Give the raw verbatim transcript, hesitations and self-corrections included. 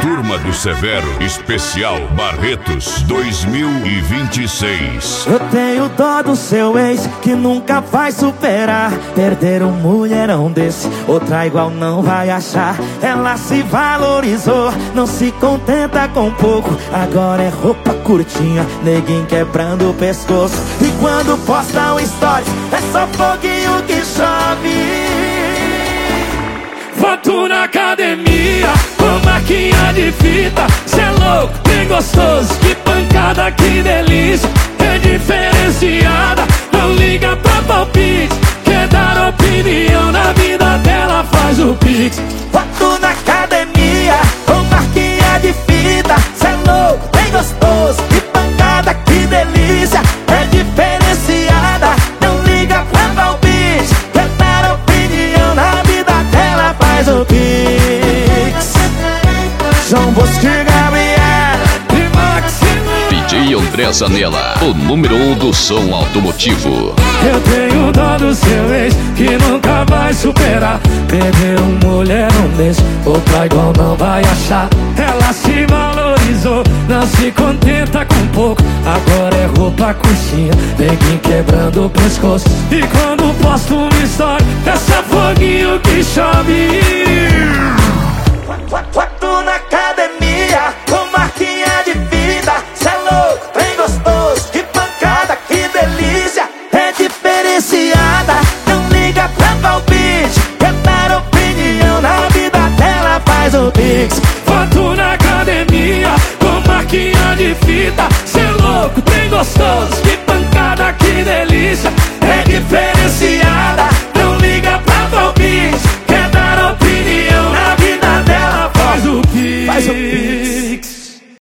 Turma do Severo Especial Barretos dois mil e vinte e seis. Eu tenho dó do seu ex que nunca vai superar. Perder um mulherão desse, outra igual não vai achar. Ela se valorizou, não se contenta com pouco. Agora é roupa curtinha, neguinho quebrando o pescoço. E quando posta um story, é só foguinho que chove. Foto na academia, com marquinha de fita. Cê é louco, bem gostoso, que pancada, que delícia. É diferenciada, não liga pra palpite. Quer dar opinião na vida dela, faz o pix. Foto na academia, com marquinha de fita. Cê é louco, bem gostoso, que pancada, que delícia. É diferenciada, não liga pra palpite. Quer dar opinião na vida dela, faz o pix. João Bosco e Gabriel E Maximo D J André Zanella, o número um do som automotivo. Eu tenho dó do seu ex que nunca vai superar. Perder um mulherão desse, outra igual não vai achar. Ela se valorizou, não se contenta com pouco. Agora é roupa curtinha, neguinho quebrando o pescoço. E quando posto uma história, é só foguinho que chove.